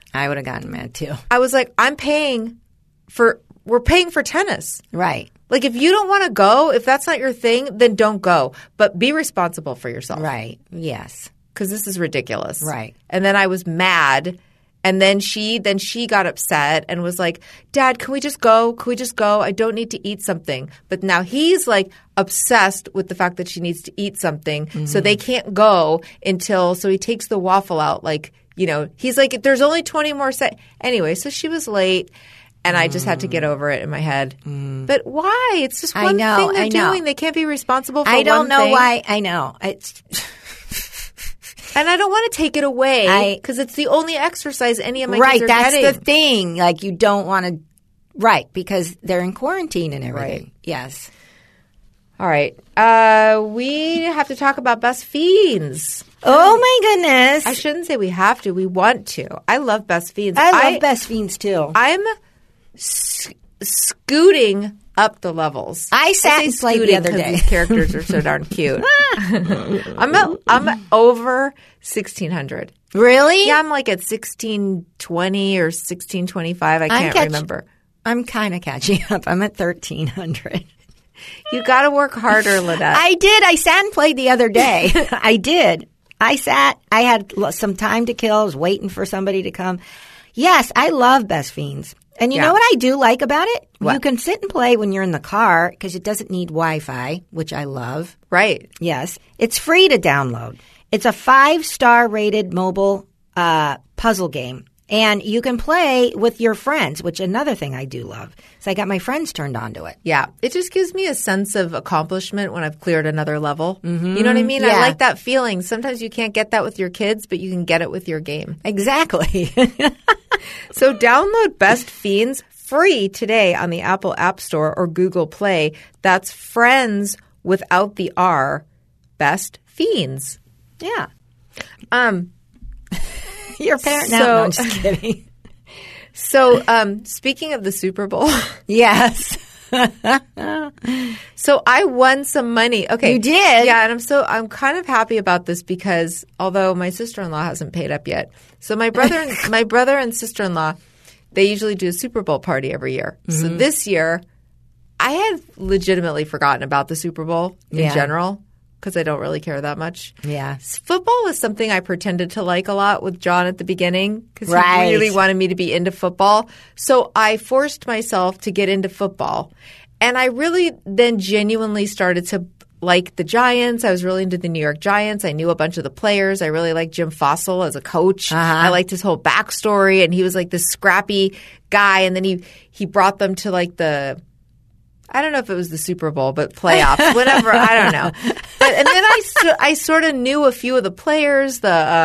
I would have gotten mad too. I was like, we're paying for tennis. Right. Like, if you don't want to go, if that's not your thing, then don't go. But be responsible for yourself. Right. Yes. Because this is ridiculous. Right. And then I was mad. And then she got upset and was like, Dad, can we just go? Can we just go? I don't need to eat something. But now he's like obsessed with the fact that she needs to eat something. So they can't go so he takes the waffle out. Like, he's like, there's only 20 more seconds. Anyway, so she was late. And I just had to get over it in my head. But why? It's just one thing they're doing. They can't be responsible for one thing. I don't know why. I know. It's and I don't want to take it away because it's the only exercise any of my kids are getting. That's the thing. Like, you don't want to – right, because they're in quarantine and everything. Right. Yes. All right. We have to talk about Best Fiends. Oh, my goodness. I shouldn't say we have to. We want to. I love Best Fiends. I love Best Fiends, too. I'm scooting up the levels. I sat and played the other day. These characters are so darn cute. I'm over 1,600. Really? Yeah, I'm like at 1,620 or 1,625. I can't remember. I'm kind of catching up. I'm at 1,300. You got to work harder, Lynette. I did. I sat and played the other day. I did. I sat. I had some time to kill. I was waiting for somebody to come. Yes, I love Best Fiends. And you know what I do like about it? What? You can sit and play when you're in the car because it doesn't need Wi-Fi, which I love. Right. Yes. It's free to download. It's a 5-star rated mobile puzzle game. And you can play with your friends, which another thing I do love. So I got my friends turned on to it. Yeah. It just gives me a sense of accomplishment when I've cleared another level. Mm-hmm. You know what I mean? Yeah. I like that feeling. Sometimes you can't get that with your kids, but you can get it with your game. Exactly. So download Best Fiends free today on the Apple App Store or Google Play. That's Friends without the R. Best Fiends. Yeah. Your parent now. No, I'm just kidding. So, speaking of the Super Bowl. Yes. So I won some money. Okay. You did? Yeah, and I'm kind of happy about this because although my sister-in-law hasn't paid up yet. So my brother and sister-in-law, they usually do a Super Bowl party every year. Mm-hmm. So this year, I had legitimately forgotten about the Super Bowl in general. Because I don't really care that much. Yeah. Football is something I pretended to like a lot with John at the beginning because he really wanted me to be into football. So I forced myself to get into football. And I really then genuinely started to like the Giants. I was really into the New York Giants. I knew a bunch of the players. I really liked Jim Fossil as a coach. Uh-huh. I liked his whole backstory. And he was like this scrappy guy. And then he brought them to like I don't know if it was the Super Bowl, but playoffs, whatever. I don't know. And then I sort of knew a few of the players.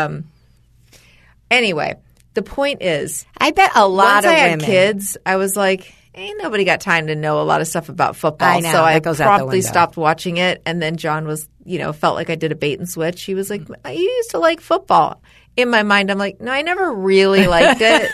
Anyway, the point is, I bet a lot once of I had women. kids, I was like, ain't nobody got time to know a lot of stuff about football. I know, so I that goes out the promptly window. stopped watching it. And then John was, felt like I did a bait and switch. He was like, you used to like football. In my mind, I'm like, no, I never really liked it.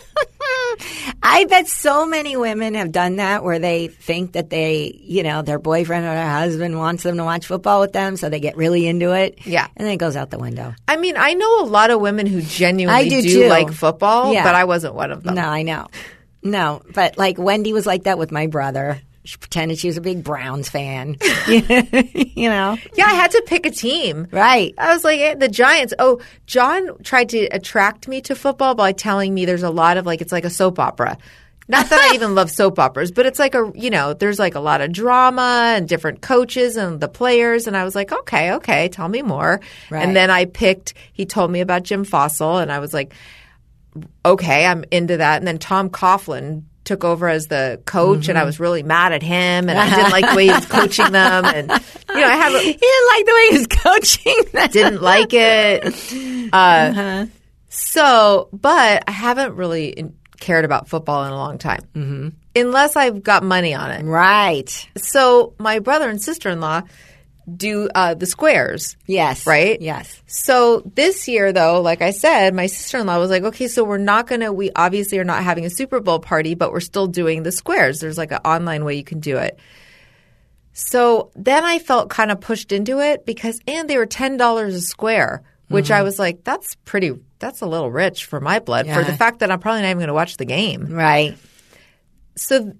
I bet so many women have done that where they think that their boyfriend or their husband wants them to watch football with them, so they get really into it. Yeah. And then it goes out the window. I mean, I know a lot of women who genuinely I do do too. like football, Yeah. but I wasn't one of them. No, I know. No, but like Wendy was like that with my brother. She pretended she was a big Browns fan. Yeah, I had to pick a team. Right. I was like, the Giants. Oh, John tried to attract me to football by telling me there's a lot of it's like a soap opera. Not that I even love soap operas, but it's like there's like a lot of drama and different coaches and the players. And I was like, okay, tell me more. Right. And then he told me about Jim Fossil and I was like, okay, I'm into that. And then Tom Coughlin took over as the coach and I was really mad at him and I didn't like the way he was coaching them. And, he didn't like the way he was coaching them. Didn't like it. So, but I haven't really cared about football in a long time. Mm-hmm. Unless I've got money on it. Right. So my brother and sister-in-law do the squares. Yes. Right? Yes. So this year, though, like I said, my sister-in-law was like, okay, so we obviously are not having a Super Bowl party, but we're still doing the squares. There's like an online way you can do it. So then I felt kind of pushed into it and they were $10 a square, which I was like, that's that's a little rich for my blood for the fact that I'm probably not even going to watch the game. Right. So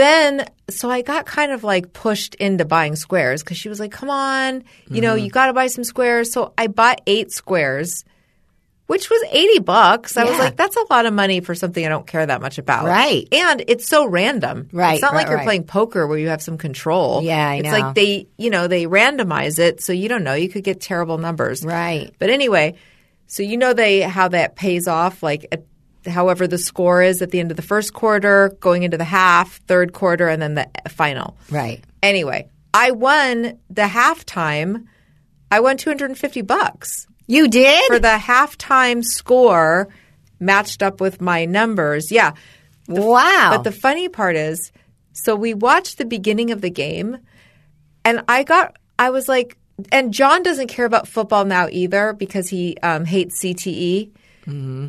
I got kind of like pushed into buying squares because she was like, come on, you know, you got to buy some squares. So I bought 8 squares, which was $80. I was like, that's a lot of money for something I don't care that much about. Right. And it's so random. Right. It's not like you're right. playing poker where you have some control. Yeah, I know. It's like they randomize it. So you don't know. You could get terrible numbers. Right. But anyway, so you know how that pays off, like however the score is at the end of the first quarter, going into the half, third quarter, and then the final. Right. Anyway, I won the halftime. I won $250. You did? For the halftime score matched up with my numbers. Yeah. Wow. But the funny part is, so we watched the beginning of the game, and I was like, and John doesn't care about football now either because he hates CTE. Mm-hmm.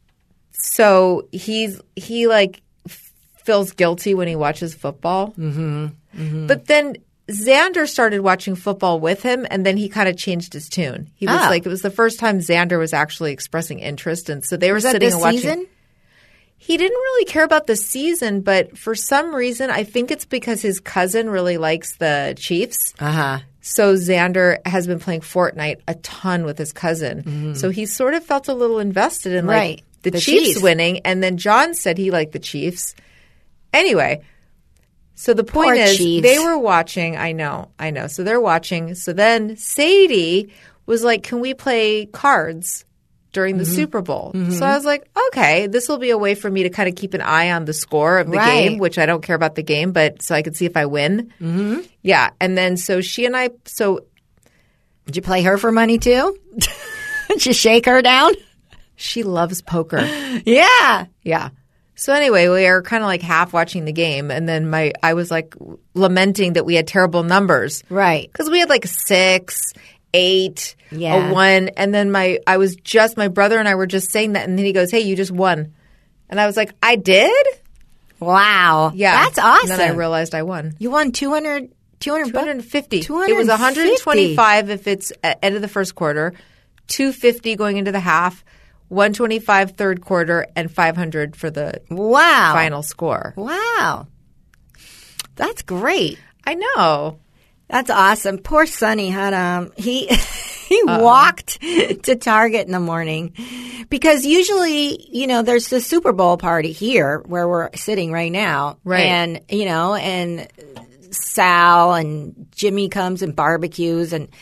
So he like feels guilty when he watches football. Mm-hmm. Mm-hmm. But then Xander started watching football with him, and then he kind of changed his tune. He was like, it was the first time Xander was actually expressing interest, and so they were sitting and watching. Season? He didn't really care about the season, but for some reason, I think it's because his cousin really likes the Chiefs. Uh-huh. So Xander has been playing Fortnite a ton with his cousin. Mm-hmm. So he sort of felt a little invested in like the Chiefs winning, and then John said he liked the Chiefs. Anyway, so the point is they were watching. I know. So they're watching. So then Sadie was like, can we play cards during the Super Bowl? Mm-hmm. So I was like, okay, this will be a way for me to kind of keep an eye on the score of the game, which I don't care about the game, but so I could see if I win. Mm-hmm. Yeah. And then so she and I – so – did you play her for money too? Did you shake her down? She loves poker. Yeah. Yeah. So anyway, we are kind of like half watching the game, and then I was like lamenting that we had terrible numbers. Right. Because we had like 6, 8, Yeah. a 1, and then my brother and I were just saying that, and then he goes, hey, you just won. And I was like, I did? Wow. Yeah. That's awesome. And then I realized I won. You won 250. It was 125 if it's at end of the first quarter, 250 going into the half, 125 third quarter, and 500 for the final score. Wow. That's great. I know. That's awesome. Poor Sonny had he walked to Target in the morning because usually, you know, there's the Super Bowl party here where we're sitting right now. Right. And, you know, and Sal and Jimmy comes and barbecues, and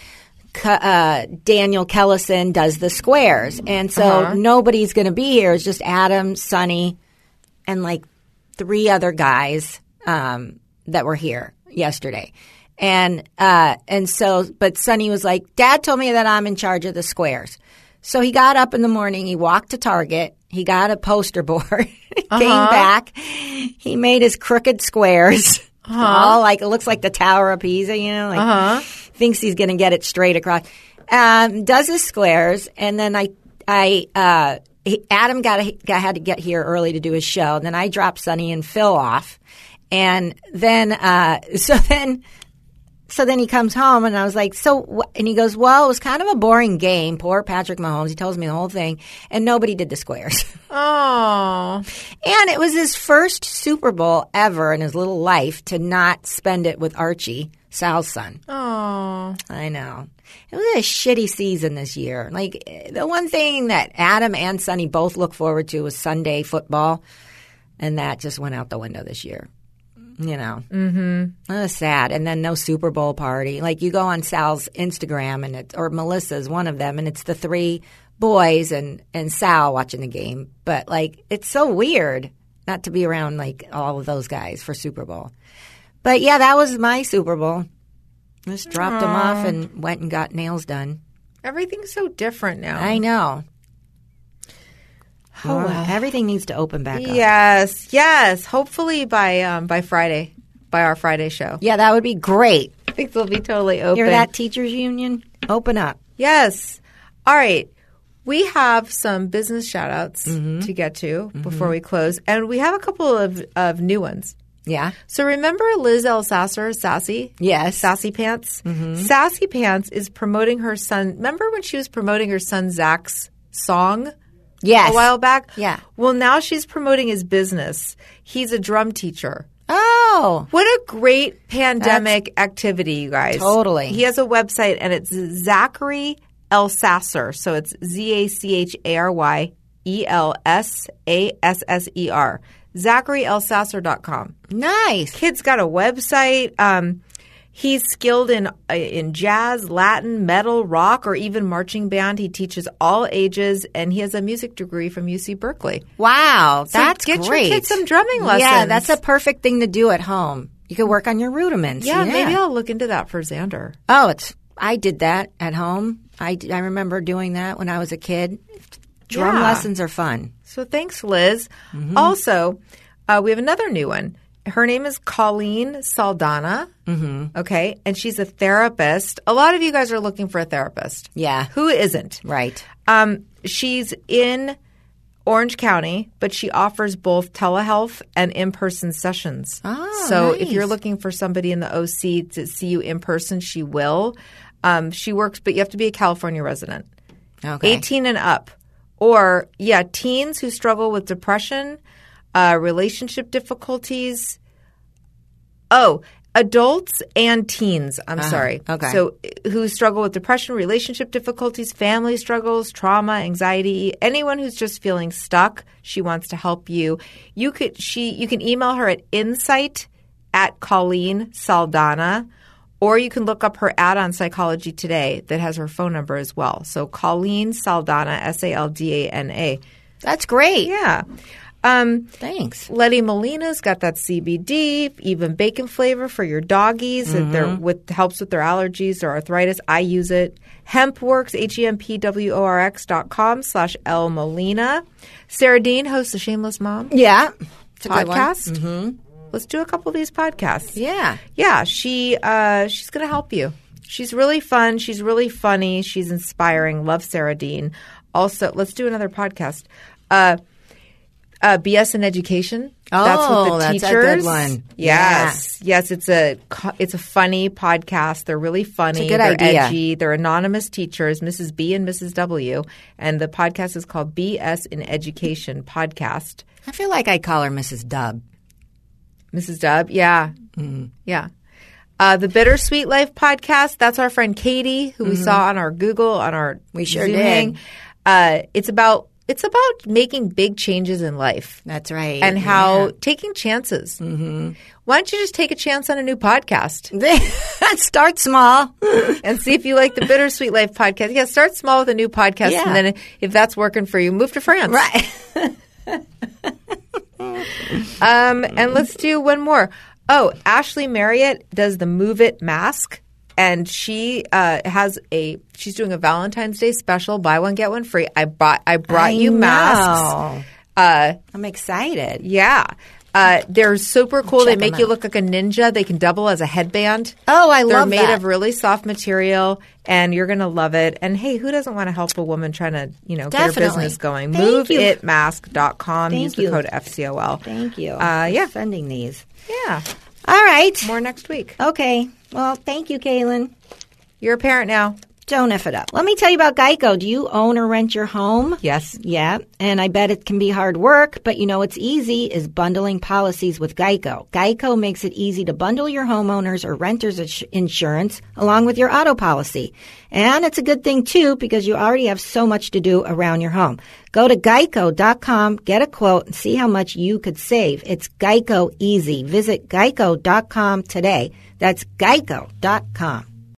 Daniel Kellison does the squares. And so nobody's going to be here. It's just Adam, Sonny, and like 3 other guys that were here yesterday. And so, but Sonny was like, Dad told me that I'm in charge of the squares. So he got up in the morning, he walked to Target, he got a poster board, came back, he made his crooked squares. All like, it looks like the Tower of Pisa, you know, like thinks he's going to get it straight across. Does his squares, and then Adam had to get here early to do his show. And then I dropped Sonny and Phil off, and then so then he comes home, and I was like, and he goes, well, it was kind of a boring game. Poor Patrick Mahomes. He tells me the whole thing, and nobody did the squares. Oh. And it was his first Super Bowl ever in his little life to not spend it with Archie, Sal's son. Oh. I know. It was a shitty season this year. Like, the one thing that Adam and Sonny both look forward to was Sunday football, and that just went out the window this year. You know, it was sad. And then no Super Bowl party. Like, you go on Sal's Instagram or Melissa's, one of them, and it's the 3 boys and Sal watching the game. But like, it's so weird not to be around like all of those guys for Super Bowl. But yeah, that was my Super Bowl. Just dropped them off and went and got nails done. Everything's so different now. I know. Oh, well. Everything needs to open back up. Yes. Hopefully by Friday, by our Friday show. Yeah, that would be great. Things will be totally open. Hear that, teachers union? Open up. Yes. All right. We have some business shout-outs to get to before we close, and we have a couple of new ones. Yeah. So remember Liz Elsasser, Sassy? Yes. Sassy Pants? Mm-hmm. Sassy Pants is promoting her son. Remember when she was promoting her son Zach's song? Yes. a while back? Yeah. Well, now she's promoting his business. He's a drum teacher. Oh. What a great pandemic activity, you guys. Totally. He has a website, and it's Zachary Elsasser. So it's ZACHARY ELSASSER. ZacharyElsasser.com. Nice. Kid's got a website. He's skilled in jazz, Latin, metal, rock, or even marching band. He teaches all ages, and he has a music degree from UC Berkeley. Wow. So That's get great. your kids some drumming lessons. Yeah, that's a perfect thing to do at home. You could work on your rudiments. Yeah, maybe I'll look into that for Xander. Oh, I did that at home. I remember doing that when I was a kid. Drum lessons are fun. So thanks, Liz. Also, we have another new one. Her name is Colleen Saldana. Okay, and she's a therapist. A lot of you guys are looking for a therapist. Yeah. Who isn't? Right. She's in Orange County, but she offers both telehealth and in-person sessions. Oh, so nice. if you're looking for somebody in the OC to see you in person, she will. She works, but you have to be a California resident. Okay. 18 and up. Or, teens who struggle with depression, relationship difficulties. Oh, adults and teens. I'm sorry. Okay. So who struggle with depression, relationship difficulties, family struggles, trauma, anxiety, anyone who's just feeling stuck, she wants to help you. You can email her at insight@Colleen Saldana, or you can look up her ad on Psychology Today that has her phone number as well. So Colleen Saldana, Saldana. That's great. Yeah. Thanks. Letty Molina's got that CBD, even bacon flavor for your doggies. That helps with their allergies or arthritis. I use it. Hempworks, HEMPWORX.com/L Molina. Sarah Dean hosts the Shameless Mom Yeah. It's a good one. podcast. Let's do a couple of these podcasts. Yeah. Yeah, she's going to help you. She's really fun. She's really funny. She's inspiring. Love Sarah Dean. Also, let's do another podcast. BS in Education. That's with the that's teachers. a good one. Yes, yes. It's a funny podcast. They're really funny. It's a good They're idea. edgy. They're anonymous teachers, Mrs. B and Mrs. W. And the podcast is called BS in Education Podcast. I feel like I call her Mrs. Dub. Mrs. Dub, yeah. Yeah. The Bittersweet Life podcast, that's our friend Katie, who we saw on our Google, on our We sure Zooming. It's about making big changes in life. That's right. And how taking chances. Why don't you just take a chance on a new podcast Start small. and see if you like the Bittersweet Life podcast? Yeah, start small with a new podcast, Yeah. and then if that's working for you, move to France. Right. And let's do one more. Oh, Ashley Marriott does the Move It mask, and she she's doing a Valentine's Day special, buy one get one free. I brought you masks. I'm excited. Yeah. They're super cool. They Check 'em make you out. look like a ninja. They can double as a headband. Oh, I They're love made that. of really soft material, and you're going to love it. And hey, who doesn't want to help a woman trying to, get her Definitely. business going? Thank you. MoveItMask.com. Thank Use the you. code FCOL. Thank you. Yeah. For sending these. Yeah. All right. More next week. Okay. Well, thank you, Kaylin. You're a parent now. Don't F it up. Let me tell you about Geico. Do you own or rent your home? Yes. Yeah, and I bet it can be hard work, but what's easy is bundling policies with Geico. Geico makes it easy to bundle your homeowners or renters insurance along with your auto policy. And it's a good thing, too, because you already have so much to do around your home. Go to geico.com, get a quote, and see how much you could save. It's Geico easy. Visit geico.com today. That's geico.com.